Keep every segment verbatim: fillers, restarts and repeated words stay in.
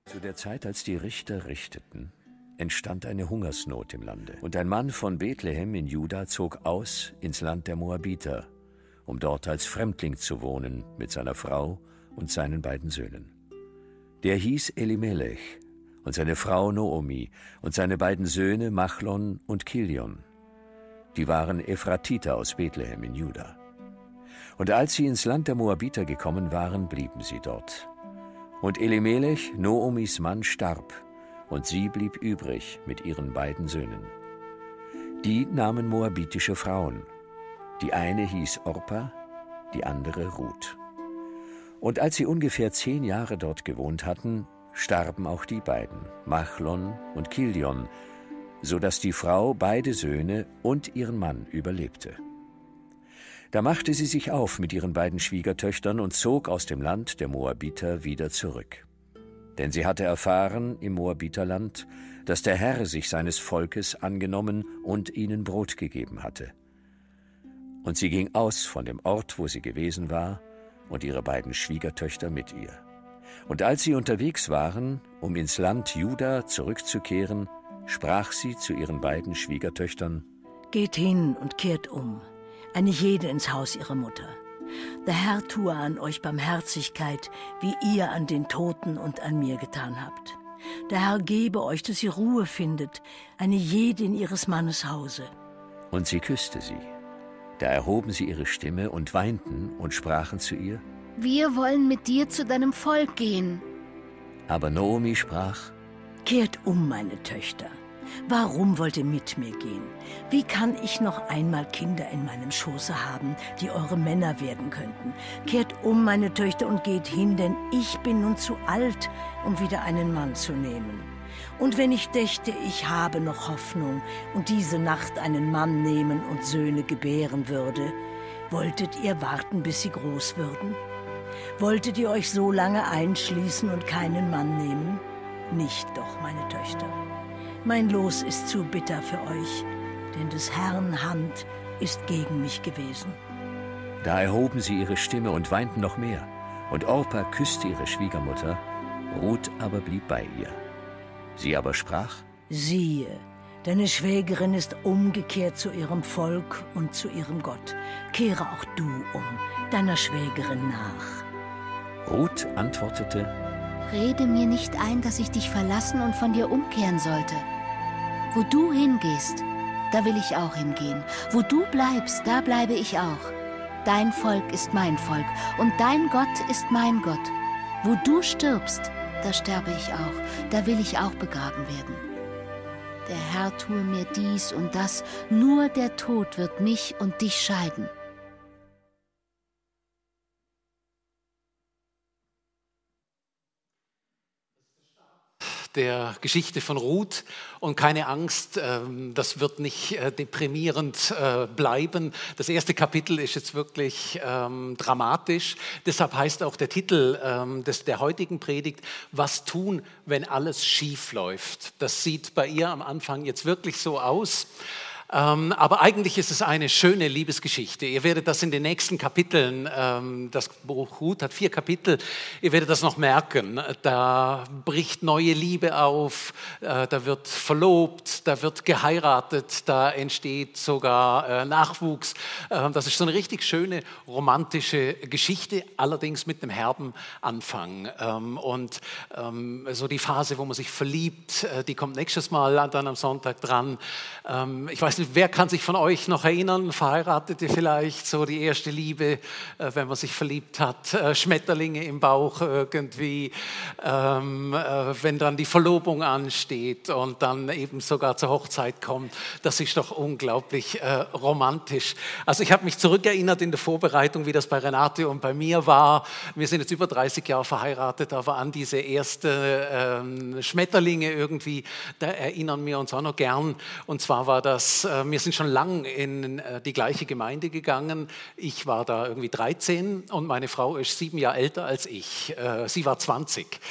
Zu der Zeit, als die Richter richteten, entstand eine Hungersnot im Lande. Und ein Mann von Bethlehem in Juda zog aus ins Land der Moabiter, um dort als Fremdling zu wohnen mit seiner Frau und seinen beiden Söhnen. Der hieß Elimelech und seine Frau Noomi und seine beiden Söhne Machlon und Kilion. Die waren Ephratiter aus Bethlehem in Juda. Und als sie ins Land der Moabiter gekommen waren, blieben sie dort. Und Elimelech, Noomis Mann, starb, und sie blieb übrig mit ihren beiden Söhnen. Die nahmen moabitische Frauen. Die eine hieß Orpa, die andere Ruth. Und als sie ungefähr zehn Jahre dort gewohnt hatten, starben auch die beiden, Machlon und Kilion, so dass die Frau beide Söhne und ihren Mann überlebte. Da machte sie sich auf mit ihren beiden Schwiegertöchtern und zog aus dem Land der Moabiter wieder zurück. Denn sie hatte erfahren im Moabiterland, dass der Herr sich seines Volkes angenommen und ihnen Brot gegeben hatte. Und sie ging aus von dem Ort, wo sie gewesen war, und ihre beiden Schwiegertöchter mit ihr. Und als sie unterwegs waren, um ins Land Juda zurückzukehren, sprach sie zu ihren beiden Schwiegertöchtern: Geht hin und kehrt um, eine jede ins Haus ihrer Mutter. Der Herr tue an euch Barmherzigkeit, wie ihr an den Toten und an mir getan habt. Der Herr gebe euch, dass ihr Ruhe findet, eine jede in ihres Mannes Hause. Und sie küsste sie. Da erhoben sie ihre Stimme und weinten und sprachen zu ihr: Wir wollen mit dir zu deinem Volk gehen. Aber Noomi sprach: Kehrt um, meine Töchter. Warum wollt ihr mit mir gehen? Wie kann ich noch einmal Kinder in meinem Schoße haben, die eure Männer werden könnten? Kehrt um, meine Töchter, und geht hin, denn ich bin nun zu alt, um wieder einen Mann zu nehmen. Und wenn ich dächte, ich habe noch Hoffnung und diese Nacht einen Mann nehmen und Söhne gebären würde, wolltet ihr warten, bis sie groß würden? Wolltet ihr euch so lange einschließen und keinen Mann nehmen? Nicht doch, meine Töchter. Mein Los ist zu bitter für euch, denn des Herrn Hand ist gegen mich gewesen. Da erhoben sie ihre Stimme und weinten noch mehr. Und Orpa küsste ihre Schwiegermutter, Ruth aber blieb bei ihr. Sie aber sprach: Siehe, deine Schwägerin ist umgekehrt zu ihrem Volk und zu ihrem Gott. Kehre auch du um, deiner Schwägerin nach. Ruth antwortete: Rede mir nicht ein, dass ich dich verlassen und von dir umkehren sollte. Wo du hingehst, da will ich auch hingehen. Wo du bleibst, da bleibe ich auch. Dein Volk ist mein Volk und dein Gott ist mein Gott. Wo du stirbst, da sterbe ich auch, da will ich auch begraben werden. Der Herr tue mir dies und das, nur der Tod wird mich und dich scheiden. Der Geschichte von Ruth. Und keine Angst, das wird nicht deprimierend bleiben. Das erste Kapitel ist jetzt wirklich ähm, dramatisch. Deshalb heißt auch der Titel ähm, des, der heutigen Predigt: Was tun, wenn alles schief läuft? Das sieht bei ihr am Anfang jetzt wirklich so aus. Ähm, aber eigentlich ist es eine schöne Liebesgeschichte. Ihr werdet das in den nächsten Kapiteln, ähm, das Buch Ruth hat vier Kapitel, ihr werdet das noch merken. Da bricht neue Liebe auf, äh, da wird verlobt, da wird geheiratet, da entsteht sogar äh, Nachwuchs. Äh, das ist so eine richtig schöne romantische Geschichte, allerdings mit einem herben Anfang. Ähm, und ähm, so die Phase, wo man sich verliebt, äh, die kommt nächstes Mal dann am Sonntag dran. Ähm, ich weiß nicht, wer kann sich von euch noch erinnern, Verheiratete vielleicht, so die erste Liebe, äh, wenn man sich verliebt hat, äh, Schmetterlinge im Bauch irgendwie, ähm, äh, wenn dann die Verlobung ansteht und dann eben sogar zur Hochzeit kommt. Das ist doch unglaublich äh, romantisch. Also ich habe mich zurückerinnert in der Vorbereitung, wie das bei Renate und bei mir war. Wir sind jetzt über dreißig Jahre verheiratet, aber an diese ersten äh, Schmetterlinge irgendwie, da erinnern wir uns auch noch gern. Und zwar war das, wir sind schon lange in die gleiche Gemeinde gegangen. Ich war da irgendwie dreizehn und meine Frau ist sieben Jahre älter als ich. Sie war zwanzig.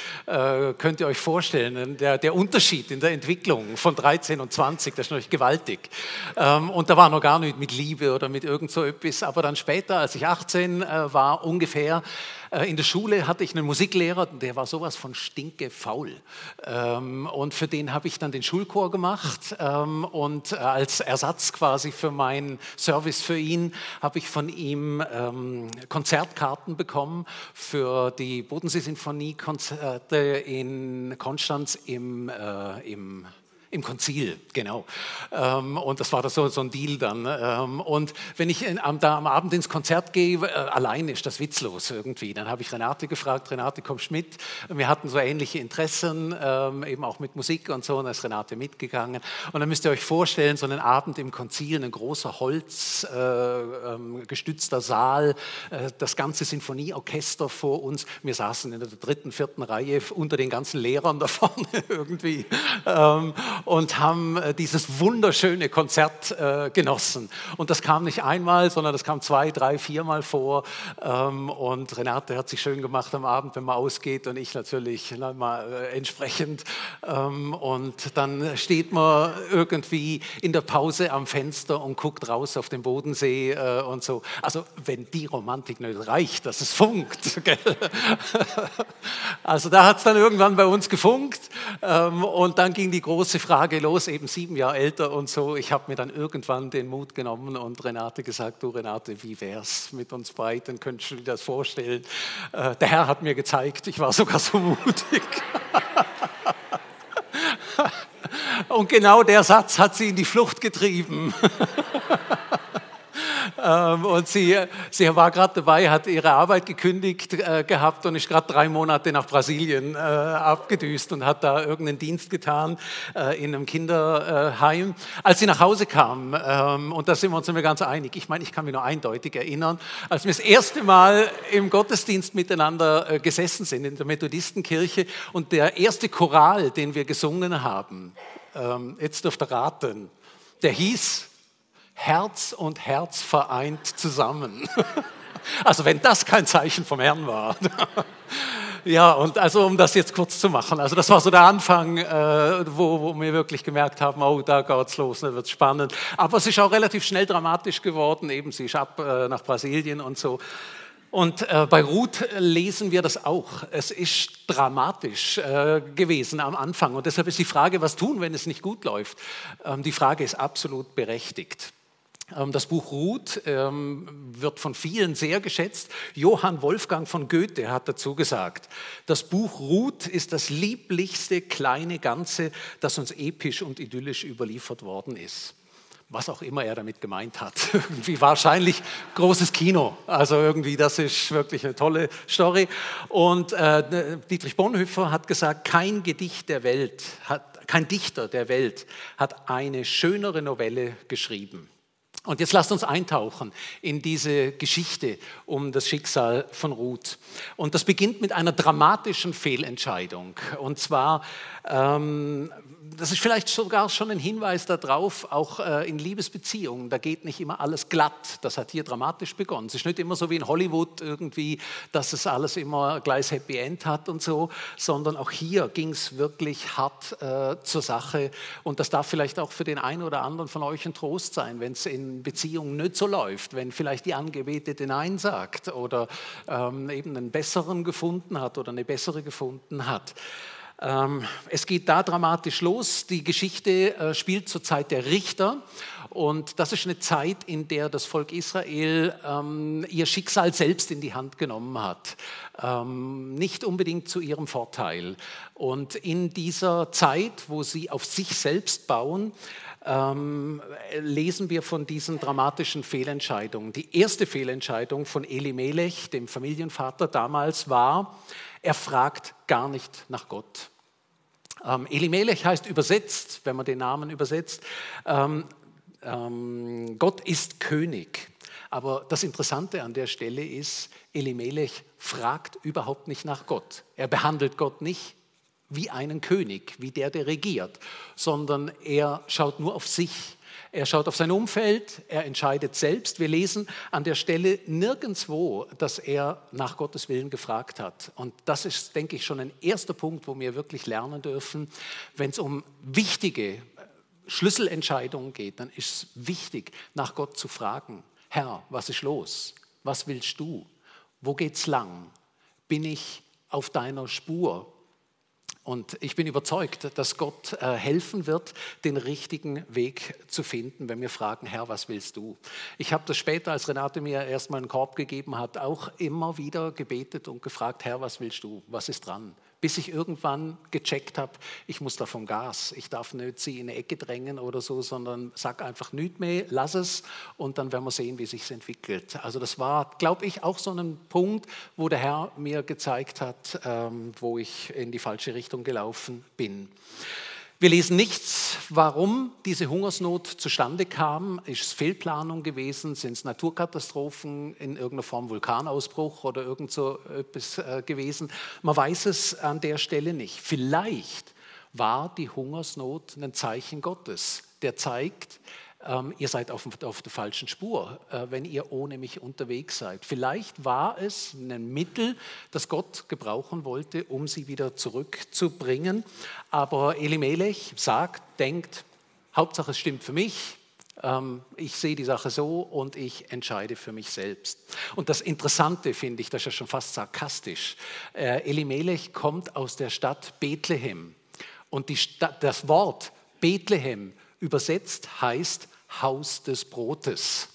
Äh, könnt ihr euch vorstellen, der, der Unterschied in der Entwicklung von dreizehn und zwanzig, das ist natürlich gewaltig. Ähm, und da war noch gar nicht mit Liebe oder mit irgend so etwas, aber dann später, als ich achtzehn äh, war, ungefähr, äh, in der Schule hatte ich einen Musiklehrer, der war sowas von stinkefaul. Ähm, und für den habe ich dann den Schulchor gemacht ähm, und äh, als Ersatz quasi für meinen Service für ihn habe ich von ihm ähm, Konzertkarten bekommen für die Bodensee-Sinfonie-Konzerte in Konstanz im, äh, im Im Konzil, genau. Ähm, und das war das so, so ein Deal dann. Ähm, und wenn ich in, am, da am Abend ins Konzert gehe, äh, allein ist das witzlos irgendwie. Dann habe ich Renate gefragt, Renate, kommst du mit? Wir hatten so ähnliche Interessen, ähm, eben auch mit Musik und so, und da ist Renate mitgegangen. Und dann müsst ihr euch vorstellen, so einen Abend im Konzil, ein großer Holz, äh, ähm, gestützter Saal, äh, das ganze Sinfonieorchester vor uns. Wir saßen in der dritten, vierten Reihe unter den ganzen Lehrern da vorne irgendwie. Ähm, und haben äh, dieses wunderschöne Konzert äh, genossen. Und das kam nicht einmal, sondern das kam zwei, drei, viermal vor. Ähm, und Renate hat sich schön gemacht am Abend, wenn man ausgeht, und ich natürlich na, mal, äh, entsprechend. Ähm, und dann steht man irgendwie in der Pause am Fenster und guckt raus auf den Bodensee äh, und so. Also wenn die Romantik nicht reicht, dass es funkt. Gell? Also da hat es dann irgendwann bei uns gefunkt. Ähm, und dann ging die große Frage los, eben sieben Jahre älter und so. Ich habe mir dann irgendwann den Mut genommen und Renate gesagt, du Renate, wie wär's mit uns beiden, könntest du dir das vorstellen? Äh, der Herr hat mir gezeigt, ich war sogar so mutig. Und genau der Satz hat sie in die Flucht getrieben. Und sie, sie war gerade dabei, hat ihre Arbeit gekündigt äh, gehabt und ist gerade drei Monate nach Brasilien äh, abgedüst und hat da irgendeinen Dienst getan äh, in einem Kinderheim. Als sie nach Hause kam, ähm, und da sind wir uns immer ganz einig, ich meine, ich kann mich nur eindeutig erinnern, als wir das erste Mal im Gottesdienst miteinander äh, gesessen sind in der Methodistenkirche und der erste Choral, den wir gesungen haben, ähm, jetzt dürft ihr raten, der hieß Herz und Herz vereint zusammen. Also wenn das kein Zeichen vom Herrn war. Ja, und also um das jetzt kurz zu machen, also das war so der Anfang, äh, wo, wo wir wirklich gemerkt haben, oh, da geht's los, da wird's spannend. Aber es ist auch relativ schnell dramatisch geworden, eben sie ist ab äh, nach Brasilien und so. Und äh, bei Ruth lesen wir das auch. Es ist dramatisch äh, gewesen am Anfang. Und deshalb ist die Frage, was tun, wenn es nicht gut läuft? Ähm, die Frage ist absolut berechtigt. Das Buch Ruth ähm, wird von vielen sehr geschätzt. Johann Wolfgang von Goethe hat dazu gesagt, das Buch Ruth ist das lieblichste kleine Ganze, das uns episch und idyllisch überliefert worden ist. Was auch immer er damit gemeint hat. Irgendwie wahrscheinlich großes Kino. Also irgendwie, das ist wirklich eine tolle Story. Und äh, Dietrich Bonhoeffer hat gesagt, kein Gedicht der Welt, hat, kein Dichter der Welt hat eine schönere Novelle geschrieben. Und jetzt lasst uns eintauchen in diese Geschichte um das Schicksal von Ruth. Und das beginnt mit einer dramatischen Fehlentscheidung. Und zwar, ähm, das ist vielleicht sogar schon ein Hinweis darauf, auch äh, in Liebesbeziehungen, da geht nicht immer alles glatt. Das hat hier dramatisch begonnen. Es ist nicht immer so wie in Hollywood irgendwie, dass es alles immer gleich Happy End hat und so, sondern auch hier ging es wirklich hart äh, zur Sache. Und das darf vielleicht auch für den einen oder anderen von euch ein Trost sein, wenn es in Beziehungen nicht so läuft, wenn vielleicht die Angebetete Nein sagt oder ähm, eben einen besseren gefunden hat oder eine bessere gefunden hat. Ähm, es geht da dramatisch los. Die Geschichte äh, spielt zur Zeit der Richter und das ist eine Zeit, in der das Volk Israel ähm, ihr Schicksal selbst in die Hand genommen hat. Ähm, nicht unbedingt zu ihrem Vorteil. Und in dieser Zeit, wo sie auf sich selbst bauen, Ähm, lesen wir von diesen dramatischen Fehlentscheidungen. Die erste Fehlentscheidung von Elimelech, dem Familienvater damals, war, er fragt gar nicht nach Gott. Ähm, Elimelech heißt übersetzt, wenn man den Namen übersetzt, ähm, ähm, Gott ist König. Aber das Interessante an der Stelle ist, Elimelech fragt überhaupt nicht nach Gott. Er behandelt Gott nicht wie einen König, wie der, der regiert, sondern er schaut nur auf sich. Er schaut auf sein Umfeld, er entscheidet selbst. Wir lesen an der Stelle nirgendwo, dass er nach Gottes Willen gefragt hat. Und das ist, denke ich, schon ein erster Punkt, wo wir wirklich lernen dürfen, wenn es um wichtige Schlüsselentscheidungen geht, dann ist es wichtig, nach Gott zu fragen. Herr, was ist los? Was willst du? Wo geht's lang? Bin ich auf deiner Spur? Und ich bin überzeugt, dass Gott äh, helfen wird, den richtigen Weg zu finden, wenn wir fragen, Herr, was willst du? Ich habe das später, als Renate mir erstmal einen Korb gegeben hat, auch immer wieder gebetet und gefragt, Herr, was willst du? Was ist dran? Bis ich irgendwann gecheckt habe, ich muss da vom Gas. Ich darf nicht sie in eine Ecke drängen oder so, sondern sag einfach nichts mehr, lass es und dann werden wir sehen, wie sich entwickelt. Also das war, glaube ich, auch so ein Punkt, wo der Herr mir gezeigt hat, ähm, wo ich in die falsche Richtung gelaufen bin. Wir lesen nichts, warum diese Hungersnot zustande kam. Ist es Fehlplanung gewesen? Sind es Naturkatastrophen, in irgendeiner Form Vulkanausbruch oder irgend so etwas äh, gewesen? Man weiß es an der Stelle nicht. Vielleicht war die Hungersnot ein Zeichen Gottes, der zeigt, ähm, ihr seid auf, auf der falschen Spur, äh, wenn ihr ohne mich unterwegs seid. Vielleicht war es ein Mittel, das Gott gebrauchen wollte, um sie wieder zurückzubringen. Aber Elimelech sagt, denkt, Hauptsache es stimmt für mich, ähm, ich sehe die Sache so und ich entscheide für mich selbst. Und das Interessante finde ich, das ist ja schon fast sarkastisch, äh, Elimelech kommt aus der Stadt Bethlehem. Und die Stadt, das Wort Bethlehem übersetzt heißt Haus des Brotes.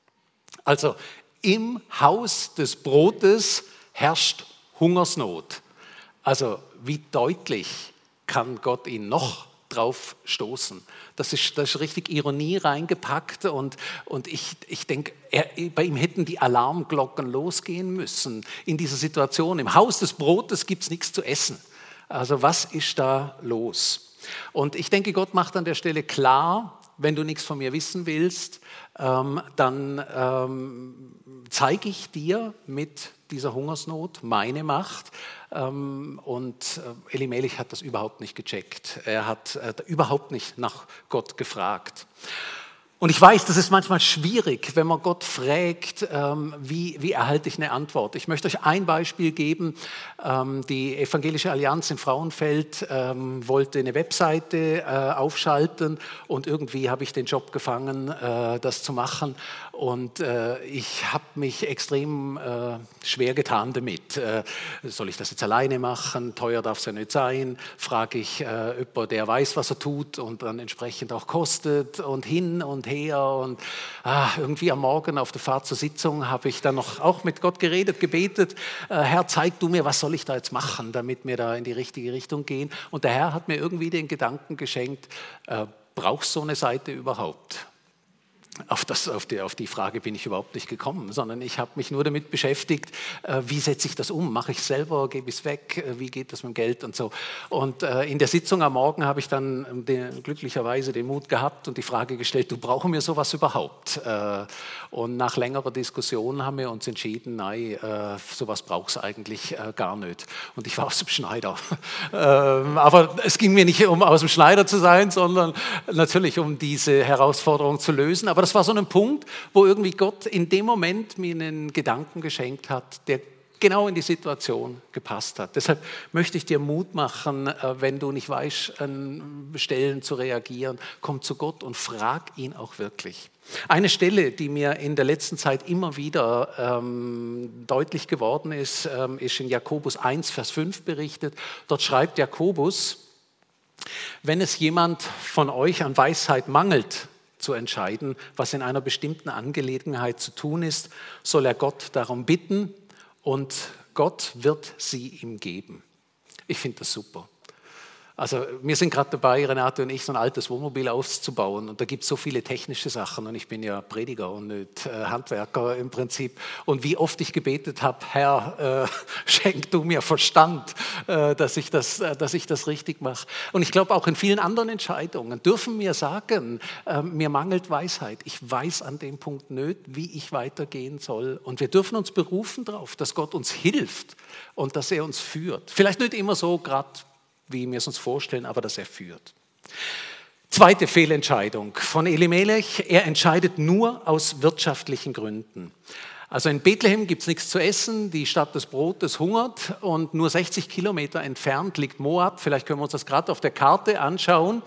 Also im Haus des Brotes herrscht Hungersnot. Also wie deutlich kann Gott ihn noch drauf stoßen? Das ist, das ist richtig Ironie reingepackt und, und ich, ich denke, bei ihm hätten die Alarmglocken losgehen müssen in dieser Situation. Im Haus des Brotes gibt es nichts zu essen. Also was ist da los? Und ich denke, Gott macht an der Stelle klar, wenn du nichts von mir wissen willst, ähm, dann ähm, zeige ich dir mit dieser Hungersnot meine Macht. Ähm, und äh, Elimelech hat das überhaupt nicht gecheckt. Er hat äh, überhaupt nicht nach Gott gefragt. Und ich weiß, das ist manchmal schwierig, wenn man Gott fragt, ähm, wie, wie erhalte ich eine Antwort. Ich möchte euch ein Beispiel geben. Ähm, die Evangelische Allianz in Frauenfeld ähm, wollte eine Webseite äh, aufschalten und irgendwie habe ich den Job gefangen, äh, das zu machen. Und äh, ich habe mich extrem äh, schwer getan damit. Äh, soll ich das jetzt alleine machen? Teuer darf es ja nicht sein. Frage ich äh, jemanden, der weiß, was er tut und dann entsprechend auch kostet und hin und her. Und ah, irgendwie am Morgen auf der Fahrt zur Sitzung habe ich dann noch auch mit Gott geredet, gebetet. Äh, Herr, zeig du mir, was soll ich da jetzt machen, damit wir da in die richtige Richtung gehen. Und der Herr hat mir irgendwie den Gedanken geschenkt, äh, brauchst du so eine Seite überhaupt? Auf, das, auf, die, auf die Frage bin ich überhaupt nicht gekommen, sondern ich habe mich nur damit beschäftigt, äh, wie setze ich das um? Mache ich es selber, gebe ich es weg? Äh, wie geht das mit dem Geld und so? Und äh, in der Sitzung am Morgen habe ich dann den, glücklicherweise den Mut gehabt und die Frage gestellt, du brauchen wir sowas überhaupt? Äh, und nach längerer Diskussion haben wir uns entschieden, nein, äh, sowas braucht es eigentlich äh, gar nicht. Und ich war aus dem Schneider. äh, aber es ging mir nicht um aus dem Schneider zu sein, sondern natürlich um diese Herausforderung zu lösen. Aber das war so ein Punkt, wo irgendwie Gott in dem Moment mir einen Gedanken geschenkt hat, der genau in die Situation gepasst hat. Deshalb möchte ich dir Mut machen, wenn du nicht weißt, an Stellen zu reagieren, komm zu Gott und frag ihn auch wirklich. Eine Stelle, die mir in der letzten Zeit immer wieder ähm, deutlich geworden ist, ähm, ist in Jakobus eins, Vers fünf berichtet. Dort schreibt Jakobus, wenn es jemand von euch an Weisheit mangelt, zu entscheiden, was in einer bestimmten Angelegenheit zu tun ist, soll er Gott darum bitten und Gott wird sie ihm geben. Ich finde das super. Also wir sind gerade dabei, Renate und ich, so ein altes Wohnmobil aufzubauen und da gibt es so viele technische Sachen und ich bin ja Prediger und nicht äh, Handwerker im Prinzip und wie oft ich gebetet habe, Herr, äh, schenk du mir Verstand, äh, dass, ich das, äh, dass ich das richtig mache. Und ich glaube auch in vielen anderen Entscheidungen dürfen wir sagen, äh, mir mangelt Weisheit. Ich weiß an dem Punkt nicht, wie ich weitergehen soll und wir dürfen uns berufen darauf, dass Gott uns hilft und dass er uns führt. Vielleicht nicht immer so gerade wie wir es uns vorstellen, aber dass er führt. Zweite Fehlentscheidung von Elimelech, er entscheidet nur aus wirtschaftlichen Gründen. Also in Bethlehem gibt es nichts zu essen, die Stadt des Brotes hungert und nur sechzig Kilometer entfernt liegt Moab. Vielleicht können wir uns das gerade auf der Karte anschauen.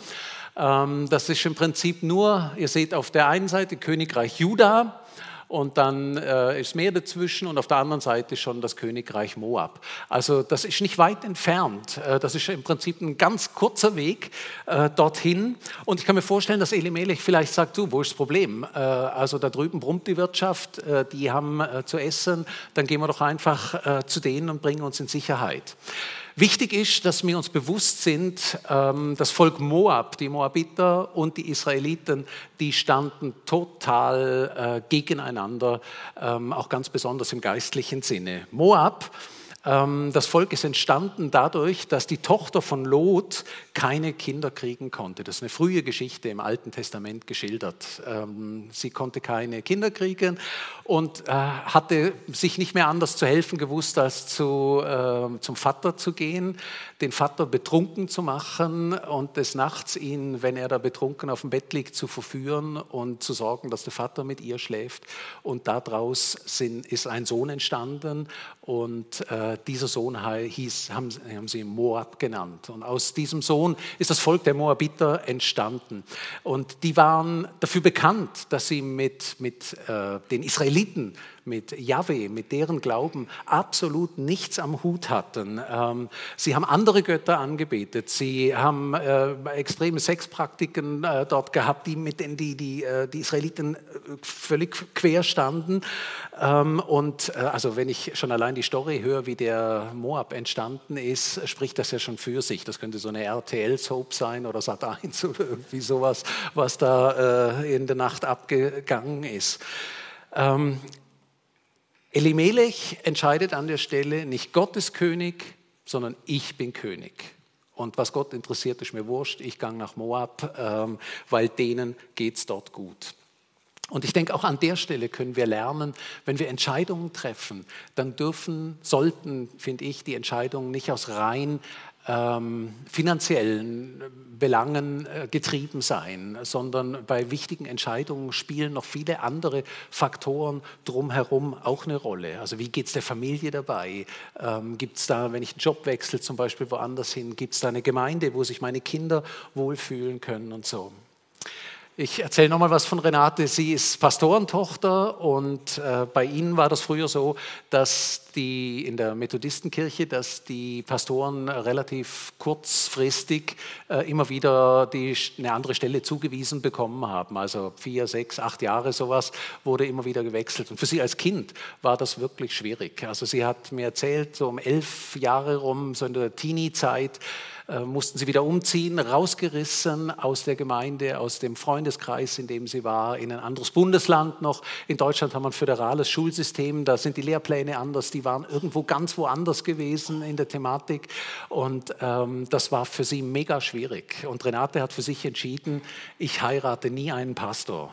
Das ist im Prinzip nur, ihr seht auf der einen Seite Königreich Juda, und dann äh, ist Meer dazwischen und auf der anderen Seite schon das Königreich Moab. Also das ist nicht weit entfernt. Äh, das ist im Prinzip ein ganz kurzer Weg äh, dorthin. Und ich kann mir vorstellen, dass Elimelech vielleicht sagt, du, wo ist das Problem? Äh, also da drüben brummt die Wirtschaft, äh, die haben äh, zu essen, dann gehen wir doch einfach äh, zu denen und bringen uns in Sicherheit. Wichtig ist, dass wir uns bewusst sind, das Volk Moab, die Moabiter und die Israeliten, die standen total gegeneinander, auch ganz besonders im geistlichen Sinne. Moab, das Volk ist entstanden dadurch, dass die Tochter von Lot keine Kinder kriegen konnte. Das ist eine frühe Geschichte im Alten Testament geschildert. Sie konnte keine Kinder kriegen und hatte sich nicht mehr anders zu helfen gewusst, als zu, zum Vater zu gehen, den Vater betrunken zu machen und des Nachts ihn, wenn er da betrunken auf dem Bett liegt, zu verführen und zu sorgen, dass der Vater mit ihr schläft. Und daraus sind, ist ein Sohn entstanden und äh, dieser Sohn hieß, haben, haben sie Moab genannt. Und aus diesem Sohn ist das Volk der Moabiter entstanden. Und die waren dafür bekannt, dass sie mit, mit äh, den Israeliten, mit Jahwe, mit deren Glauben absolut nichts am Hut hatten. Ähm, sie haben andere Götter angebetet. Sie haben äh, extreme Sexpraktiken äh, dort gehabt, die mit denen die, die, äh, die Israeliten völlig quer standen. Ähm, und äh, also wenn ich schon allein die Story höre, wie der Moab entstanden ist, spricht das ja schon für sich. Das könnte so eine R T L-Soap sein oder Sat eins oder irgendwie sowas, was da äh, in der Nacht abgegangen ist. Ähm, Elimelech entscheidet an der Stelle, nicht Gott ist König, sondern ich bin König. Und was Gott interessiert, ist mir wurscht, ich gehe nach Moab, ähm, weil denen geht es dort gut. Und ich denke, auch an der Stelle können wir lernen, wenn wir Entscheidungen treffen, dann dürfen, sollten, finde ich, die Entscheidungen nicht aus rein ähm, finanziellen Belangen äh, getrieben sein, sondern bei wichtigen Entscheidungen spielen noch viele andere Faktoren drumherum auch eine Rolle. Also wie geht es der Familie dabei? Ähm, gibt es da, wenn ich einen Job wechsle, zum Beispiel woanders hin, gibt es da eine Gemeinde, wo sich meine Kinder wohlfühlen können und so. Ich erzähle nochmal was von Renate. Sie ist Pastorentochter und äh, bei ihnen war das früher so, dass die in der Methodistenkirche, dass die Pastoren relativ kurzfristig äh, immer wieder die, eine andere Stelle zugewiesen bekommen haben. Also vier, sechs, acht Jahre sowas wurde immer wieder gewechselt. Und für sie als Kind war das wirklich schwierig. Also sie hat mir erzählt, so um elf Jahre rum, so in der Teenie-Zeit, Äh, mussten sie wieder umziehen, rausgerissen aus der Gemeinde, aus dem Freundeskreis, in dem sie war, in ein anderes Bundesland noch. In Deutschland haben wir ein föderales Schulsystem, da sind die Lehrpläne anders, die waren irgendwo ganz woanders gewesen in der Thematik und ähm, das war für sie mega schwierig. Und Renate hat für sich entschieden, ich heirate nie einen Pastor.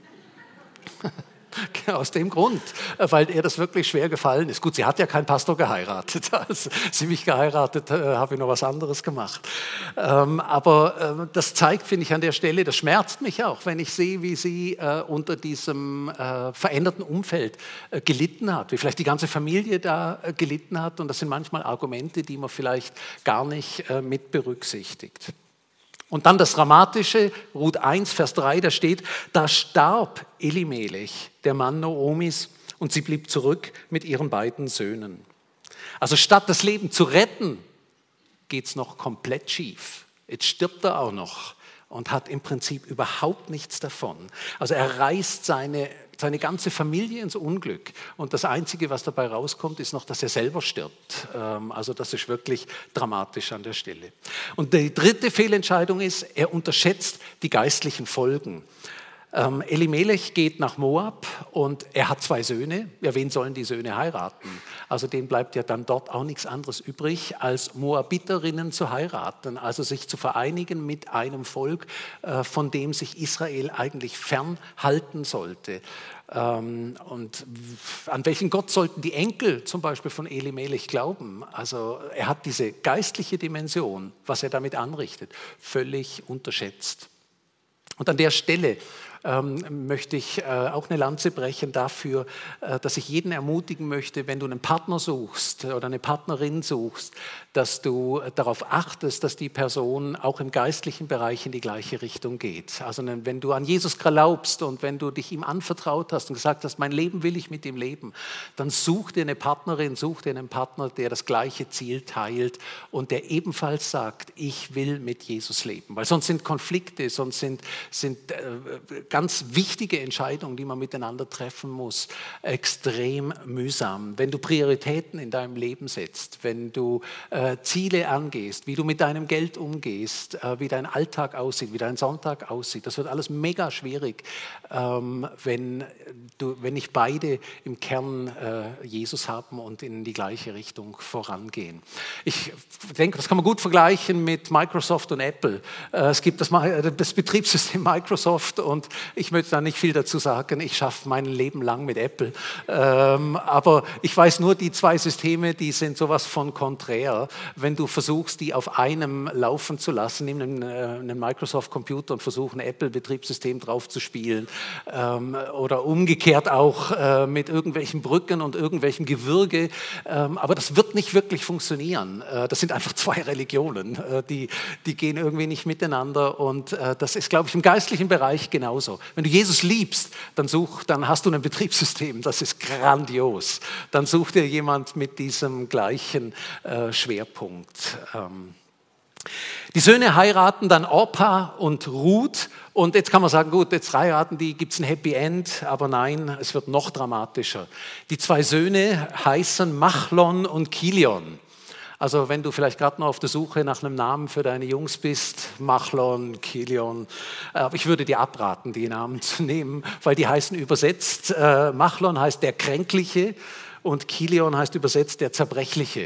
Aus dem Grund, weil ihr das wirklich schwer gefallen ist. Gut, sie hat ja keinen Pastor geheiratet. Als sie mich geheiratet, äh, habe ich noch was anderes gemacht. Ähm, aber äh, das zeigt, finde ich, an der Stelle, das schmerzt mich auch, wenn ich sehe, wie sie äh, unter diesem äh, veränderten Umfeld äh, gelitten hat, wie vielleicht die ganze Familie da äh, gelitten hat. Und das sind manchmal Argumente, die man vielleicht gar nicht äh, mit berücksichtigt. Und dann das Dramatische, Ruth eins, Vers drei, da steht, da starb Elimelech, der Mann Naomis, und sie blieb zurück mit ihren beiden Söhnen. Also statt das Leben zu retten, geht es noch komplett schief. Jetzt stirbt er auch noch und hat im Prinzip überhaupt nichts davon. Also er reißt seine, seine ganze Familie ins Unglück und das Einzige, was dabei rauskommt, ist noch, dass er selber stirbt. Also das ist wirklich dramatisch an der Stelle. Und die dritte Fehlentscheidung ist, er unterschätzt die geistlichen Folgen. Ähm, Elimelech geht nach Moab und er hat zwei Söhne. Ja, wen sollen die Söhne heiraten? Also denen bleibt ja dann dort auch nichts anderes übrig, als Moabiterinnen zu heiraten, also sich zu vereinigen mit einem Volk, äh, von dem sich Israel eigentlich fernhalten sollte. Ähm, und an welchen Gott sollten die Enkel zum Beispiel von Elimelech glauben? Also er hat diese geistliche Dimension, was er damit anrichtet, völlig unterschätzt. Und an der Stelle ähm, möchte ich äh, auch eine Lanze brechen dafür, äh, dass ich jeden ermutigen möchte, wenn du einen Partner suchst oder eine Partnerin suchst, dass du darauf achtest, dass die Person auch im geistlichen Bereich in die gleiche Richtung geht. Also wenn du an Jesus glaubst und wenn du dich ihm anvertraut hast und gesagt hast, mein Leben will ich mit ihm leben, dann such dir eine Partnerin, such dir einen Partner, der das gleiche Ziel teilt und der ebenfalls sagt, ich will mit Jesus leben. Weil sonst sind Konflikte, sonst sind, sind äh, ganz wichtige Entscheidungen, die man miteinander treffen muss, extrem mühsam. Wenn du Prioritäten in deinem Leben setzt, wenn du äh, Ziele angehst, wie du mit deinem Geld umgehst, äh, wie dein Alltag aussieht, wie dein Sonntag aussieht, das wird alles mega schwierig, ähm, wenn, du, wenn nicht beide im Kern äh, Jesus haben und in die gleiche Richtung vorangehen. Ich denke, das kann man gut vergleichen mit Microsoft und Apple. Äh, es gibt das, das Betriebssystem Microsoft und ich möchte da nicht viel dazu sagen. Ich schaffe mein Leben lang mit Apple. Ähm, aber ich weiß nur, die zwei Systeme, die sind sowas von konträr. Wenn du versuchst, die auf einem laufen zu lassen, nimm einen, äh, einen Microsoft-Computer und versuch ein Apple-Betriebssystem drauf zu spielen. Ähm, oder umgekehrt auch äh, mit irgendwelchen Brücken und irgendwelchem Gewürge. Ähm, aber das wird nicht wirklich funktionieren. Äh, das sind einfach zwei Religionen. Äh, die, die gehen irgendwie nicht miteinander. Und äh, das ist, glaube ich, im geistlichen Bereich genauso. Wenn du Jesus liebst, dann, such, dann hast du ein Betriebssystem. Das ist grandios. Dann such dir jemand mit diesem gleichen äh, Schwerpunkt. Ähm, die Söhne heiraten dann Orpa und Ruth und jetzt kann man sagen, gut, jetzt heiraten die, gibt es ein Happy End, aber nein, es wird noch dramatischer. Die zwei Söhne heißen Machlon und Kilion. Also wenn du vielleicht gerade noch auf der Suche nach einem Namen für deine Jungs bist, Machlon, Kilion, aber ich würde dir abraten, die Namen zu nehmen, weil die heißen übersetzt, äh, Machlon heißt der Kränkliche und Kilion heißt übersetzt der Zerbrechliche.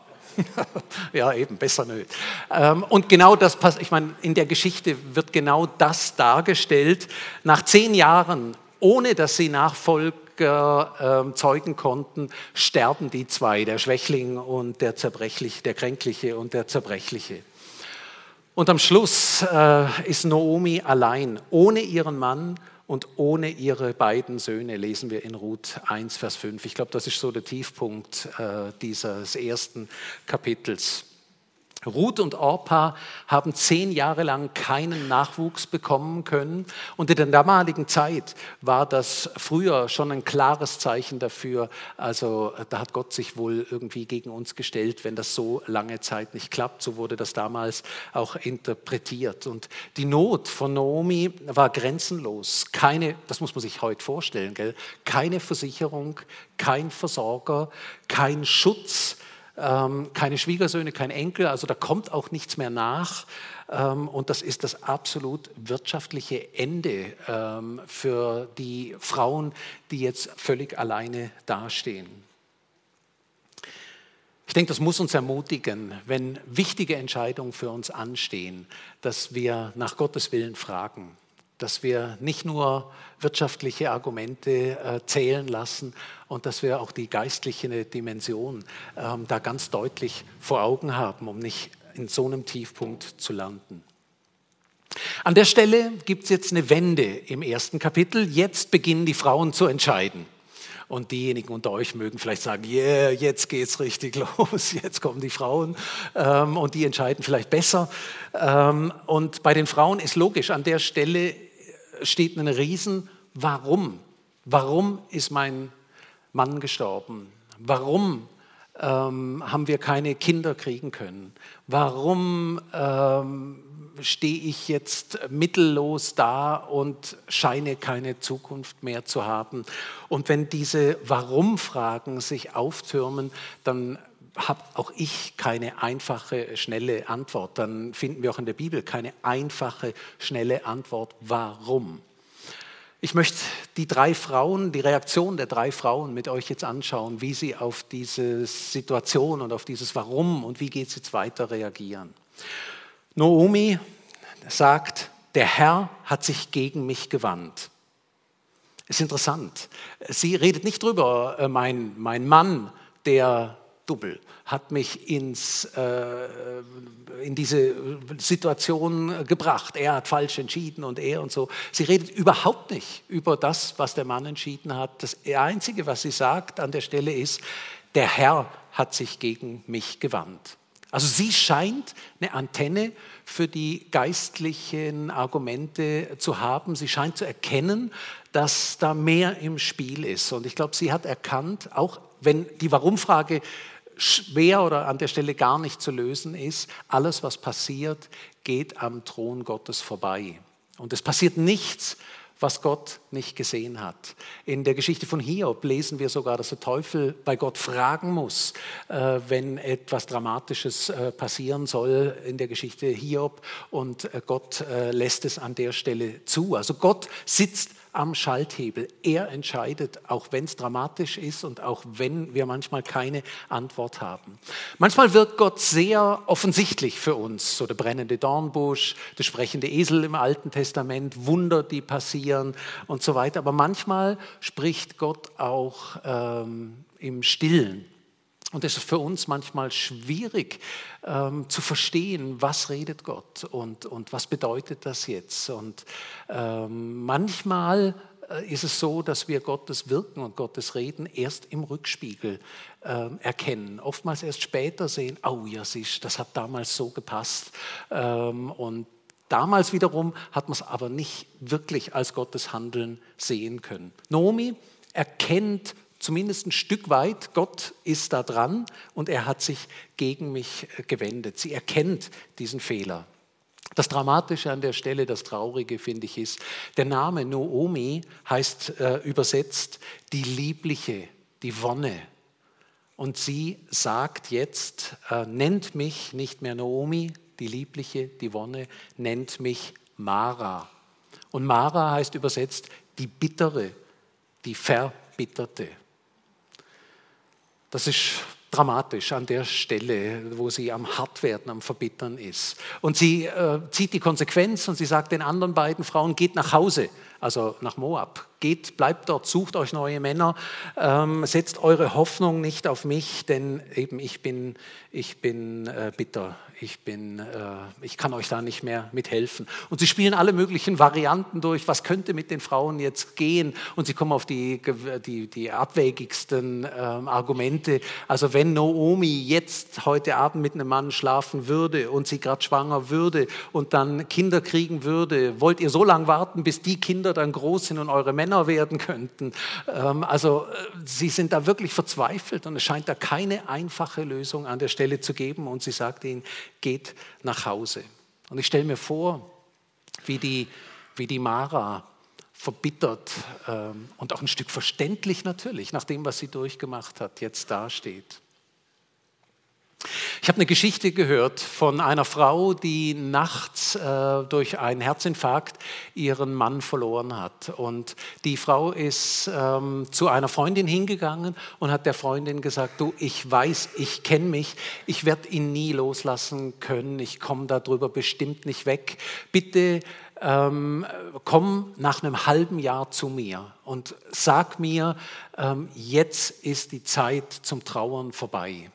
Ja, eben, besser nicht. Und genau das passt, ich meine, in der Geschichte wird genau das dargestellt. Nach zehn Jahren, ohne dass sie Nachfolger äh, zeugen konnten, sterben die zwei, der Schwächling und der Zerbrechliche, der Kränkliche und der Zerbrechliche. Und am Schluss äh, ist Naomi allein, ohne ihren Mann und ohne ihre beiden Söhne, lesen wir in Ruth eins, Vers fünf. Ich glaube, das ist so der Tiefpunkt äh, dieses ersten Kapitels. Ruth und Orpa haben zehn Jahre lang keinen Nachwuchs bekommen können. Und in der damaligen Zeit war das früher schon ein klares Zeichen dafür. Also da hat Gott sich wohl irgendwie gegen uns gestellt, wenn das so lange Zeit nicht klappt. So wurde das damals auch interpretiert. Und die Not von Naomi war grenzenlos. Keine, das muss man sich heute vorstellen, gell? Keine Versicherung, kein Versorger, kein Schutz. Ähm, keine Schwiegersöhne, kein Enkel, also da kommt auch nichts mehr nach. Ähm, und das ist das absolut wirtschaftliche Ende ähm, für die Frauen, die jetzt völlig alleine dastehen. Ich denke, das muss uns ermutigen, wenn wichtige Entscheidungen für uns anstehen, dass wir nach Gottes Willen fragen. Dass wir nicht nur wirtschaftliche Argumente äh, zählen lassen und dass wir auch die geistliche Dimension ähm, da ganz deutlich vor Augen haben, um nicht in so einem Tiefpunkt zu landen. An der Stelle gibt es jetzt eine Wende im ersten Kapitel. Jetzt beginnen die Frauen zu entscheiden. Und diejenigen unter euch mögen vielleicht sagen, yeah, jetzt geht's richtig los, jetzt kommen die Frauen ähm, und die entscheiden vielleicht besser. Ähm, und bei den Frauen ist logisch, an der Stelle steht ein Riesen, warum? Warum ist mein Mann gestorben? Warum ähm, haben wir keine Kinder kriegen können? Warum ähm, stehe ich jetzt mittellos da und scheine keine Zukunft mehr zu haben? Und wenn diese Warum-Fragen sich auftürmen, dann habe auch ich keine einfache, schnelle Antwort. Dann finden wir auch in der Bibel keine einfache, schnelle Antwort. Warum? Ich möchte die drei Frauen, die Reaktion der drei Frauen mit euch jetzt anschauen, wie sie auf diese Situation und auf dieses Warum und wie geht es jetzt weiter reagieren. Naomi sagt, der Herr hat sich gegen mich gewandt. Ist interessant. Sie redet nicht drüber, mein, mein Mann, der Double hat mich ins, äh, in diese Situation gebracht. Er hat falsch entschieden und er und so. Sie redet überhaupt nicht über das, was der Mann entschieden hat. Das Einzige, was sie sagt an der Stelle ist, der Herr hat sich gegen mich gewandt. Also sie scheint eine Antenne für die geistlichen Argumente zu haben. Sie scheint zu erkennen, dass da mehr im Spiel ist. Und ich glaube, sie hat erkannt, auch wenn die Warum-Frage schwer oder an der Stelle gar nicht zu lösen ist, alles, was passiert, geht am Thron Gottes vorbei. Und es passiert nichts, was Gott nicht gesehen hat. In der Geschichte von Hiob lesen wir sogar, dass der Teufel bei Gott fragen muss, äh, wenn etwas Dramatisches äh, passieren soll in der Geschichte Hiob, und äh, Gott äh, lässt es an der Stelle zu. Also Gott sitzt am Schalthebel. Er entscheidet, auch wenn es dramatisch ist und auch wenn wir manchmal keine Antwort haben. Manchmal wirkt Gott sehr offensichtlich für uns, so der brennende Dornbusch, der sprechende Esel im Alten Testament, Wunder, die passieren und so weiter. Aber manchmal spricht Gott auch ähm, im Stillen. Und es ist für uns manchmal schwierig ähm, zu verstehen, was redet Gott und, und was bedeutet das jetzt. Und ähm, manchmal äh, ist es so, dass wir Gottes Wirken und Gottes Reden erst im Rückspiegel äh, erkennen. Oftmals erst später sehen, oh ja, siehst, das hat damals so gepasst. Ähm, und damals wiederum hat man es aber nicht wirklich als Gottes Handeln sehen können. Naomi erkennt zumindest ein Stück weit, Gott ist da dran und er hat sich gegen mich gewendet. Sie erkennt diesen Fehler. Das Dramatische an der Stelle, das Traurige, finde ich, ist, der Name Naomi heißt äh, übersetzt die Liebliche, die Wonne. Und sie sagt jetzt, äh, nennt mich nicht mehr Naomi, die Liebliche, die Wonne, nennt mich Mara. Und Mara heißt übersetzt die Bittere, die Verbitterte. Das ist dramatisch an der Stelle, wo sie am Hartwerden, am Verbittern ist. Und sie äh, zieht die Konsequenz und sie sagt den anderen beiden Frauen, geht nach Hause, also nach Moab. Geht, bleibt dort, sucht euch neue Männer, ähm, setzt eure Hoffnung nicht auf mich, denn eben ich bin, ich bin äh, bitter, ich, bin, äh, ich kann euch da nicht mehr mithelfen. Und sie spielen alle möglichen Varianten durch, was könnte mit den Frauen jetzt gehen, und sie kommen auf die, die, die abwegigsten ähm, Argumente. Also wenn Naomi jetzt heute Abend mit einem Mann schlafen würde und sie gerade schwanger würde und dann Kinder kriegen würde, wollt ihr so lange warten, bis die Kinder dann groß sind und eure Männer werden könnten. Also sie sind da wirklich verzweifelt und es scheint da keine einfache Lösung an der Stelle zu geben, und sie sagt ihnen, geht nach Hause. Und ich stelle mir vor, wie die, wie die Mara verbittert ähm, und auch ein Stück verständlich natürlich, nach dem, was sie durchgemacht hat, jetzt dasteht. Ich habe eine Geschichte gehört von einer Frau, die nachts äh, durch einen Herzinfarkt ihren Mann verloren hat. Und die Frau ist ähm, zu einer Freundin hingegangen und hat der Freundin gesagt, du, ich weiß, ich kenne mich, ich werde ihn nie loslassen können, ich komme darüber bestimmt nicht weg. Bitte ähm, komm nach einem halben Jahr zu mir und sag mir, ähm, jetzt ist die Zeit zum Trauern vorbei.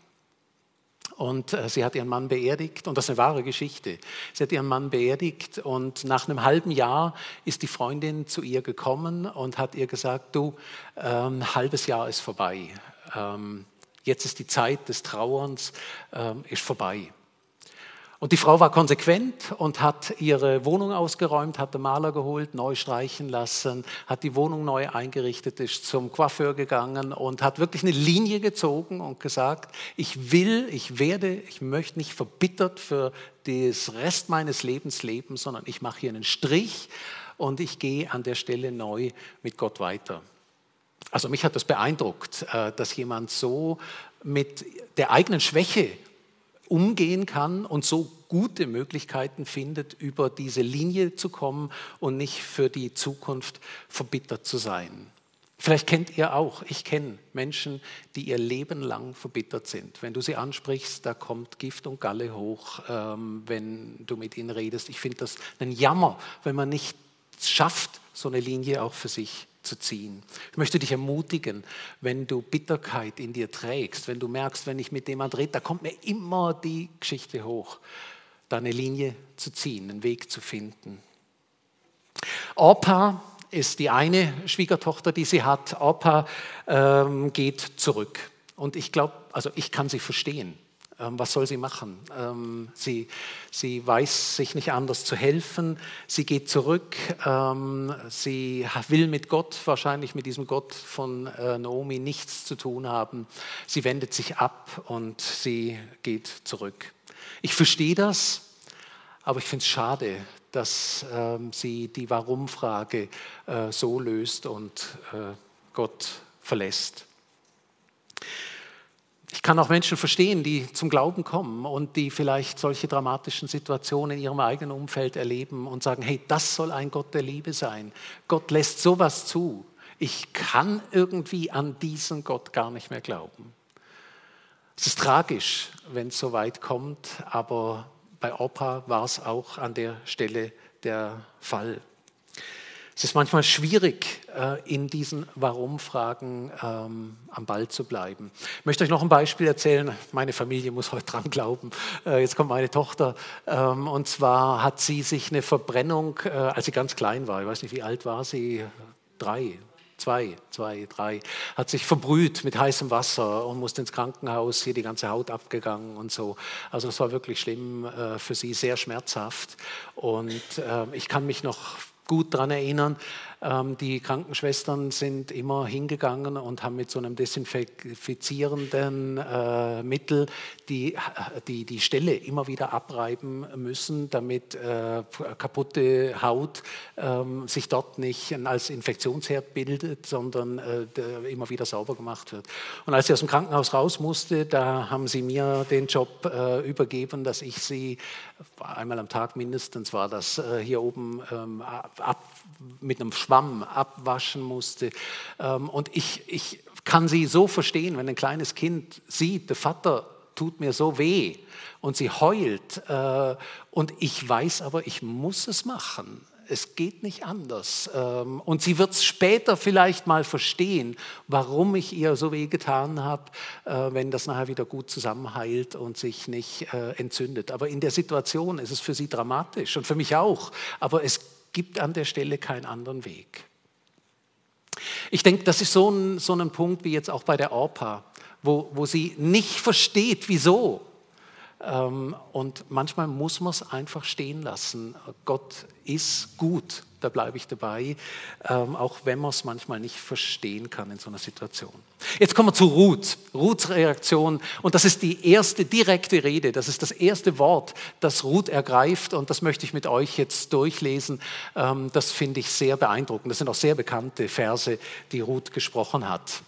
Und äh, sie hat ihren Mann beerdigt, und das ist eine wahre Geschichte. Sie hat ihren Mann beerdigt und nach einem halben Jahr ist die Freundin zu ihr gekommen und hat ihr gesagt, du, ähm, ein halbes Jahr ist vorbei. Ähm, jetzt ist die Zeit des Trauerns, ähm, ist vorbei. Und die Frau war konsequent und hat ihre Wohnung ausgeräumt, hat den Maler geholt, neu streichen lassen, hat die Wohnung neu eingerichtet, ist zum Coiffeur gegangen und hat wirklich eine Linie gezogen und gesagt, ich will, ich werde, ich möchte nicht verbittert für den Rest meines Lebens leben, sondern ich mache hier einen Strich und ich gehe an der Stelle neu mit Gott weiter. Also mich hat das beeindruckt, dass jemand so mit der eigenen Schwäche umgehen kann und so gute Möglichkeiten findet, über diese Linie zu kommen und nicht für die Zukunft verbittert zu sein. Vielleicht kennt ihr auch, ich kenne Menschen, die ihr Leben lang verbittert sind. Wenn du sie ansprichst, da kommt Gift und Galle hoch, ähm, wenn du mit ihnen redest. Ich finde das ein Jammer, wenn man nicht schafft, so eine Linie auch für sich zu ziehen. Ich möchte dich ermutigen, wenn du Bitterkeit in dir trägst, wenn du merkst, wenn ich mit jemand rede, da kommt mir immer die Geschichte hoch, da eine Linie zu ziehen, einen Weg zu finden. Orpa ist die eine Schwiegertochter, die sie hat. Orpa ähm, geht zurück. Und ich glaube, also ich kann sie verstehen. Ähm, was soll sie machen? Ähm, sie, sie weiß sich nicht anders zu helfen. Sie geht zurück. Ähm, sie will mit Gott, wahrscheinlich mit diesem Gott von äh, Naomi, nichts zu tun haben. Sie wendet sich ab und sie geht zurück. Ich verstehe das, aber ich finde es schade, dass ähm, sie die Warum-Frage äh, so löst und äh, Gott verlässt. Ich kann auch Menschen verstehen, die zum Glauben kommen und die vielleicht solche dramatischen Situationen in ihrem eigenen Umfeld erleben und sagen, hey, das soll ein Gott der Liebe sein. Gott lässt sowas zu. Ich kann irgendwie an diesen Gott gar nicht mehr glauben. Es ist tragisch, wenn es so weit kommt, aber bei Orpa war es auch an der Stelle der Fall. Es ist manchmal schwierig, in diesen Warum-Fragen ähm, am Ball zu bleiben. Ich möchte euch noch ein Beispiel erzählen. Meine Familie muss heute dran glauben. Äh, jetzt kommt meine Tochter. Ähm, und zwar hat sie sich eine Verbrennung, äh, als sie ganz klein war, ich weiß nicht, wie alt war sie, drei, zwei, zwei, drei, hat sich verbrüht mit heißem Wasser und musste ins Krankenhaus, hier die ganze Haut abgegangen und so. Also es war wirklich schlimm äh, für sie, sehr schmerzhaft. Und äh, ich kann mich noch gut daran erinnern, ähm, die Krankenschwestern sind immer hingegangen und haben mit so einem desinfizierenden äh, Mittel die, die, die Stelle immer wieder abreiben müssen, damit äh, kaputte Haut ähm, sich dort nicht als Infektionsherd bildet, sondern äh, immer wieder sauber gemacht wird. Und als sie aus dem Krankenhaus raus musste, da haben sie mir den Job äh, übergeben, dass ich sie einmal am Tag mindestens war das äh, hier oben ähm, ab, mit einem Schwamm abwaschen musste. Ähm, und ich, ich kann sie so verstehen, wenn ein kleines Kind sieht, der Vater tut mir so weh und sie heult äh, und ich weiß aber, ich muss es machen. Es geht nicht anders. Ähm, und sie wird es später vielleicht mal verstehen, warum ich ihr so weh getan habe, äh, wenn das nachher wieder gut zusammenheilt und sich nicht äh, entzündet. Aber in der Situation ist es für sie dramatisch und für mich auch. Aber es gibt an der Stelle keinen anderen Weg. Ich denke, das ist so ein, so ein Punkt wie jetzt auch bei der Orpa, wo, wo sie nicht versteht, wieso. Ähm, und manchmal muss man es einfach stehen lassen. Gott ist gut, da bleibe ich dabei, ähm, auch wenn man es manchmal nicht verstehen kann in so einer Situation. Jetzt kommen wir zu Ruth, Ruths Reaktion. Und das ist die erste direkte Rede, das ist das erste Wort, das Ruth ergreift. Und das möchte ich mit euch jetzt durchlesen. Ähm, das finde ich sehr beeindruckend. Das sind auch sehr bekannte Verse, die Ruth gesprochen hat.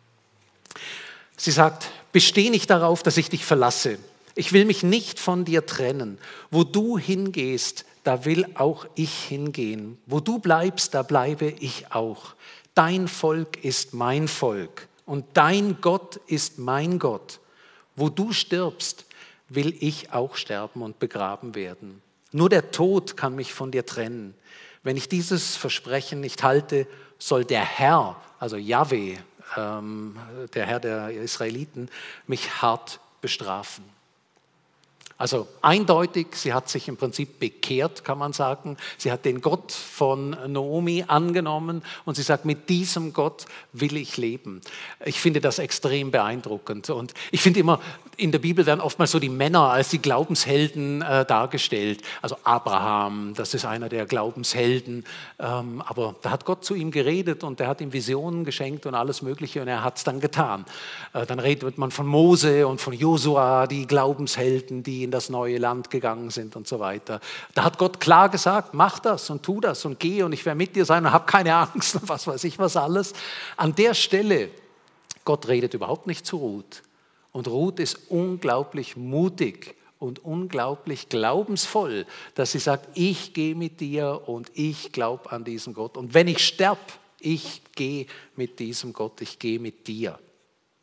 Sie sagt, besteh nicht darauf, dass ich dich verlasse. Ich will mich nicht von dir trennen. Wo du hingehst, da will auch ich hingehen. Wo du bleibst, da bleibe ich auch. Dein Volk ist mein Volk und dein Gott ist mein Gott. Wo du stirbst, will ich auch sterben und begraben werden. Nur der Tod kann mich von dir trennen. Wenn ich dieses Versprechen nicht halte, soll der Herr, also Jahwe, ähm, der Herr der Israeliten, mich hart bestrafen. Also eindeutig, sie hat sich im Prinzip bekehrt, kann man sagen. Sie hat den Gott von Naomi angenommen und sie sagt, mit diesem Gott will ich leben. Ich finde das extrem beeindruckend. Und ich finde immer, in der Bibel werden oftmals so die Männer als die Glaubenshelden äh, dargestellt. Also Abraham, das ist einer der Glaubenshelden. Ähm, aber da hat Gott zu ihm geredet und er hat ihm Visionen geschenkt und alles Mögliche und er hat es dann getan. Äh, dann redet man von Mose und von Josua, die Glaubenshelden, die in das neue Land gegangen sind und so weiter. Da hat Gott klar gesagt, mach das und tu das und geh und ich werde mit dir sein und hab keine Angst und was weiß ich was alles. An der Stelle, Gott redet überhaupt nicht zu Ruth. Und Ruth ist unglaublich mutig und unglaublich glaubensvoll, dass sie sagt, ich gehe mit dir und ich glaube an diesen Gott. Und wenn ich sterbe, ich gehe mit diesem Gott, ich gehe mit dir.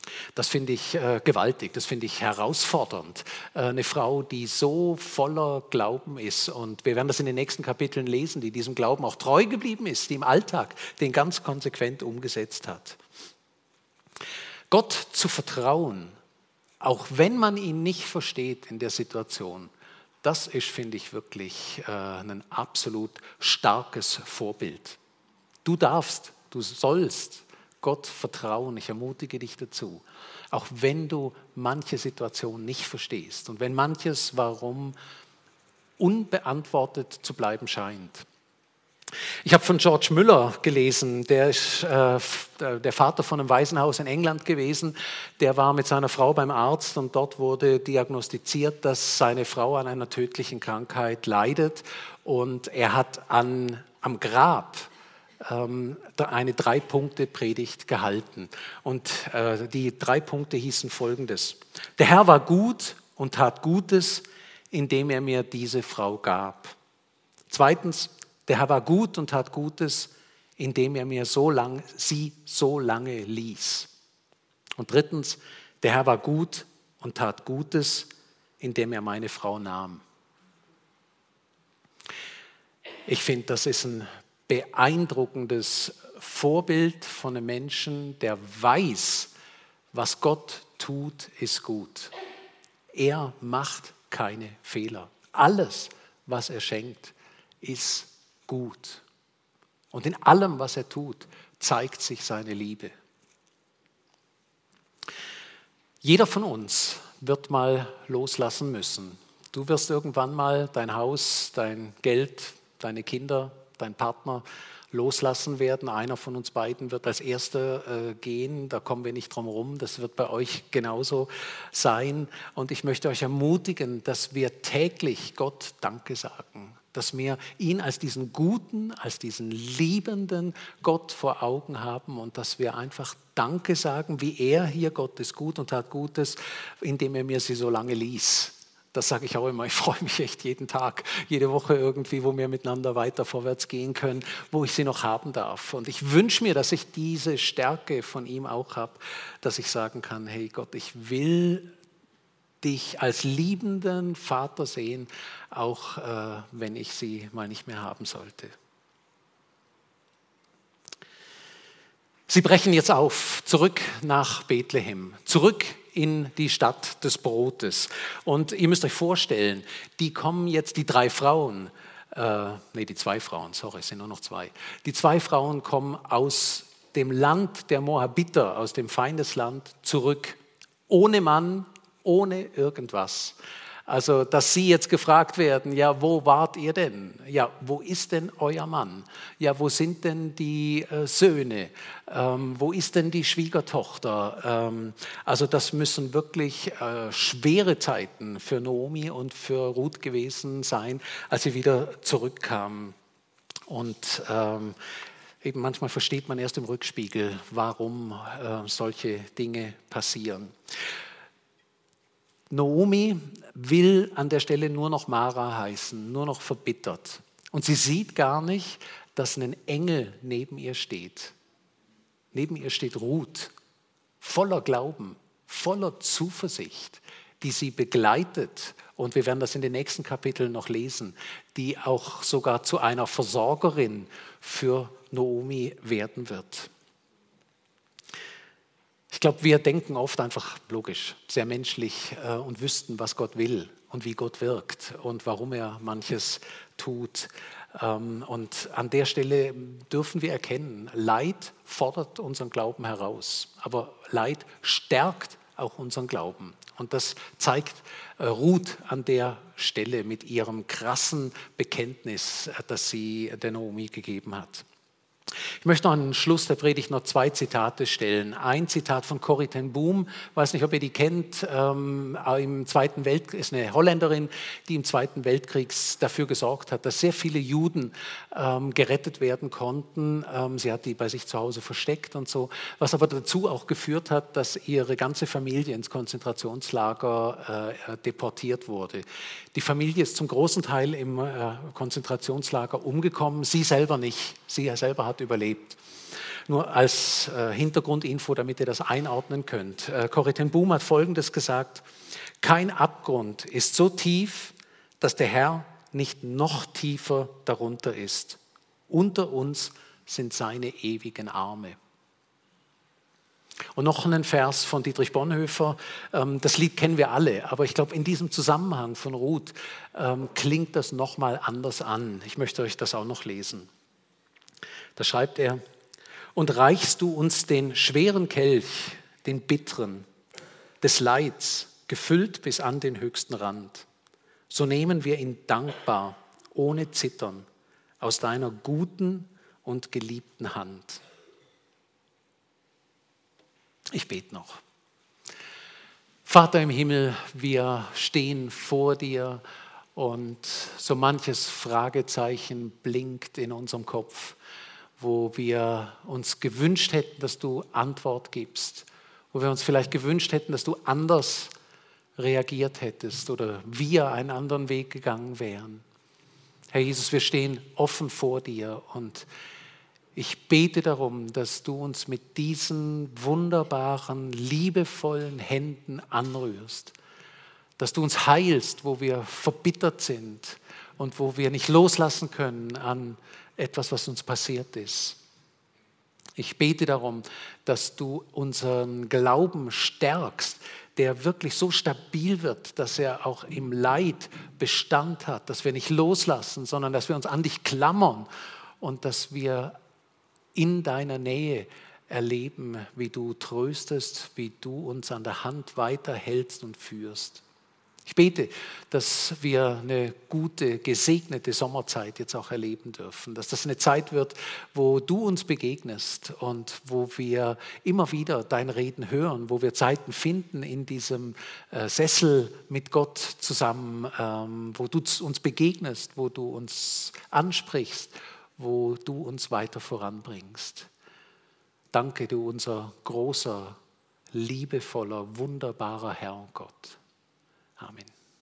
Das finde ich äh, gewaltig, das finde ich herausfordernd. Äh, eine Frau, die so voller Glauben ist, und wir werden das in den nächsten Kapiteln lesen, die diesem Glauben auch treu geblieben ist, die im Alltag den ganz konsequent umgesetzt hat. Gott zu vertrauen, auch wenn man ihn nicht versteht in der Situation, das ist, finde ich, wirklich äh, ein absolut starkes Vorbild. Du darfst, du sollst Gott vertrauen, ich ermutige dich dazu, auch wenn du manche Situationen nicht verstehst und wenn manches Warum unbeantwortet zu bleiben scheint. Ich habe von George Müller gelesen, der ist äh, der Vater von einem Waisenhaus in England gewesen. Der war mit seiner Frau beim Arzt und dort wurde diagnostiziert, dass seine Frau an einer tödlichen Krankheit leidet. Und er hat an, am Grab ähm, eine Drei-Punkte-Predigt gehalten. Und äh, die drei Punkte hießen folgendes: Der Herr war gut und tat Gutes, indem er mir diese Frau gab. Zweitens: Der Herr war gut und tat Gutes, indem er mir so lang, sie so lange ließ. Und drittens: Der Herr war gut und tat Gutes, indem er meine Frau nahm. Ich finde, das ist ein beeindruckendes Vorbild von einem Menschen, der weiß, was Gott tut, ist gut. Er macht keine Fehler. Alles, was er schenkt, ist gut. Und in allem, was er tut, zeigt sich seine Liebe. Jeder von uns wird mal loslassen müssen. Du wirst irgendwann mal dein Haus, dein Geld, deine Kinder, dein Partner loslassen werden. Einer von uns beiden wird als Erster äh, gehen, da kommen wir nicht drum herum. Das wird bei euch genauso sein. Und ich möchte euch ermutigen, dass wir täglich Gott Danke sagen. Dass wir ihn als diesen guten, als diesen liebenden Gott vor Augen haben und dass wir einfach Danke sagen, wie er hier, Gott ist gut und tat Gutes, indem er mir sie so lange ließ. Das sage ich auch immer, ich freue mich echt jeden Tag, jede Woche irgendwie, wo wir miteinander weiter vorwärts gehen können, wo ich sie noch haben darf. Und ich wünsche mir, dass ich diese Stärke von ihm auch habe, dass ich sagen kann, hey Gott, ich will dich als liebenden Vater sehen, auch äh, wenn ich sie mal nicht mehr haben sollte. Sie brechen jetzt auf, zurück nach Bethlehem, zurück in die Stadt des Brotes. Und ihr müsst euch vorstellen, die kommen jetzt, die drei Frauen, äh, nee, die zwei Frauen, sorry, es sind nur noch zwei. Die zwei Frauen kommen aus dem Land der Moabiter, aus dem Feindesland zurück, ohne Mann, ohne irgendwas. Also, dass sie jetzt gefragt werden, ja, wo wart ihr denn? Ja, wo ist denn euer Mann? Ja, wo sind denn die äh, Söhne? Ähm, wo ist denn die Schwiegertochter? Ähm, also, das müssen wirklich äh, schwere Zeiten für Naomi und für Ruth gewesen sein, als sie wieder zurückkamen. Und ähm, eben manchmal versteht man erst im Rückspiegel, warum äh, solche Dinge passieren. Naomi will an der Stelle nur noch Mara heißen, nur noch verbittert. Und sie sieht gar nicht, dass ein Engel neben ihr steht. Neben ihr steht Ruth, voller Glauben, voller Zuversicht, die sie begleitet. Und wir werden das in den nächsten Kapiteln noch lesen, die auch sogar zu einer Versorgerin für Naomi werden wird. Ich glaube, wir denken oft einfach logisch, sehr menschlich äh, und wüssten, was Gott will und wie Gott wirkt und warum er manches tut. Ähm, und an der Stelle dürfen wir erkennen, Leid fordert unseren Glauben heraus, aber Leid stärkt auch unseren Glauben. Und das zeigt äh, Ruth an der Stelle mit ihrem krassen Bekenntnis, äh, das sie der Naomi gegeben hat. Ich möchte noch am Schluss der Predigt noch zwei Zitate stellen. Ein Zitat von Corrie ten Boom, ich weiß nicht, ob ihr die kennt, ähm, im Zweiten Weltkrieg, ist eine Holländerin, die im Zweiten Weltkrieg dafür gesorgt hat, dass sehr viele Juden ähm, gerettet werden konnten. Ähm, sie hat die bei sich zu Hause versteckt und so, was aber dazu auch geführt hat, dass ihre ganze Familie ins Konzentrationslager äh, deportiert wurde. Die Familie ist zum großen Teil im äh, Konzentrationslager umgekommen, sie selber nicht. Sie selber hat überlebt. Nur als äh, Hintergrundinfo, damit ihr das einordnen könnt. Äh, Corrie ten Boom hat Folgendes gesagt: Kein Abgrund ist so tief, dass der Herr nicht noch tiefer darunter ist. Unter uns sind seine ewigen Arme. Und noch einen Vers von Dietrich Bonhoeffer. Das Lied kennen wir alle, aber ich glaube, in diesem Zusammenhang von Ruth ähm, klingt das nochmal anders an. Ich möchte euch das auch noch lesen. Da schreibt er: Und reichst du uns den schweren Kelch, den bitteren, des Leids, gefüllt bis an den höchsten Rand, so nehmen wir ihn dankbar, ohne Zittern, aus deiner guten und geliebten Hand. Ich bete noch. Vater im Himmel, wir stehen vor dir und so manches Fragezeichen blinkt in unserem Kopf, wo wir uns gewünscht hätten, dass du Antwort gibst, wo wir uns vielleicht gewünscht hätten, dass du anders reagiert hättest oder wir einen anderen Weg gegangen wären. Herr Jesus, wir stehen offen vor dir und ich bete darum, dass du uns mit diesen wunderbaren, liebevollen Händen anrührst, dass du uns heilst, wo wir verbittert sind und wo wir nicht loslassen können an etwas, was uns passiert ist. Ich bete darum, dass du unseren Glauben stärkst, der wirklich so stabil wird, dass er auch im Leid Bestand hat, dass wir nicht loslassen, sondern dass wir uns an dich klammern und dass wir in deiner Nähe erleben, wie du tröstest, wie du uns an der Hand weiterhältst und führst. Ich bete, dass wir eine gute, gesegnete Sommerzeit jetzt auch erleben dürfen, dass das eine Zeit wird, wo du uns begegnest und wo wir immer wieder dein Reden hören, wo wir Zeiten finden in diesem äh, Sessel mit Gott zusammen, ähm, wo du uns begegnest, wo du uns ansprichst, wo du uns weiter voranbringst. Danke, du unser großer, liebevoller, wunderbarer Herr und Gott. Amen.